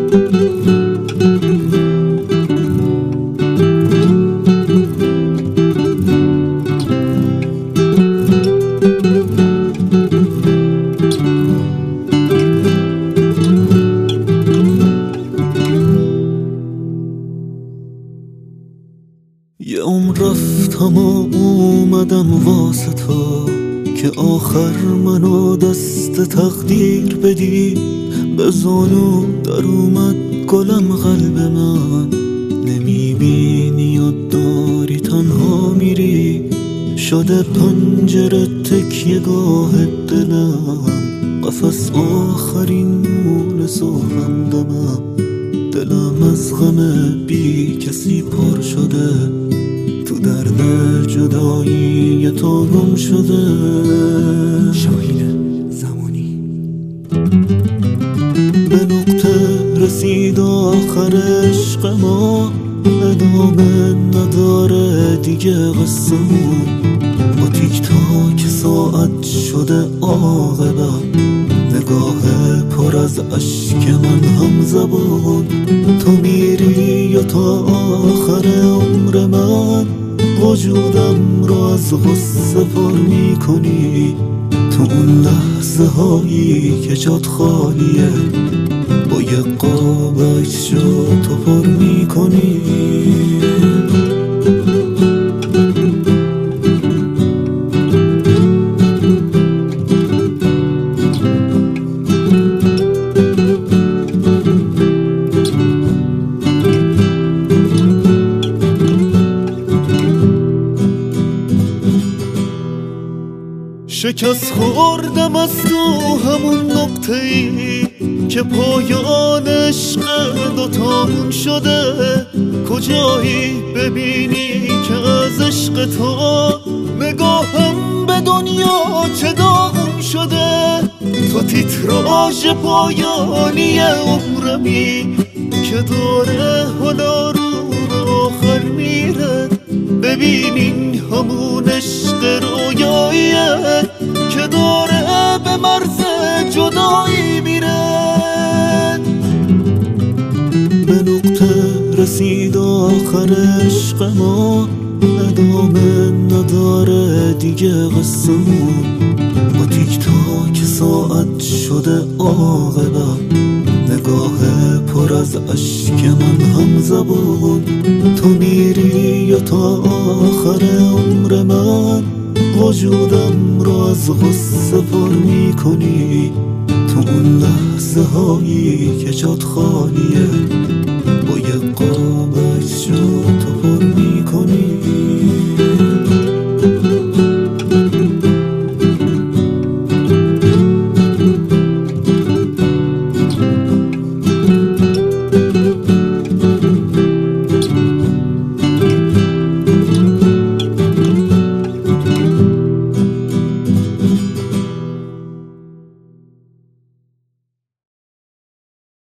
یه عمر رفتم و اومدم واسه تو که آخر منو دست تقدیر بدی. به زانو در اومد گلم قلب من، نمیبینی و داری تنها میری. شده پنجره تکیه گاه دلم، قفس آخرین مونس و همدمم. دلم از غم بی کسی پر شده، تو درد جدایی تو گم شده. شاهین زمانی. به نقطه رسید آخر عشق ما، ادامه نداره دیگه قصه‌مون. با تیک تاک ساعت شده عاقبت، نگاه پر از اشک من هم زبان. تو میری و تا آخر عمر من، وجودم رو از غصه پر میکنی. تو اون لحظه هایی که جات خالیه، با یه قاب عکس تو پر میکنی. شکست خوردم از تو همون نقطه‌ای که پایان عشق دوتامون شده. کجایی ببینی که از عشق تو نگاهم به دنیا چه داغون شده. تو تیتراژ پایانی عمرمی که داره حالا رو آخر میره. ببینین همون عشق رویاییه که داره به مرز جدایی میره. به نقطه رسید آخر عشق ما، ادامه نداره دیگه قصه‌مون. با تیک تاک ساعت شده عاقبت، نگاه پر از اشک من هم زبان. تو میری و تا آخر عمر من، وجودم رو از غصه پر میکنی. تو اون لحظه هایی که جات خالیه، با یه قاب عکس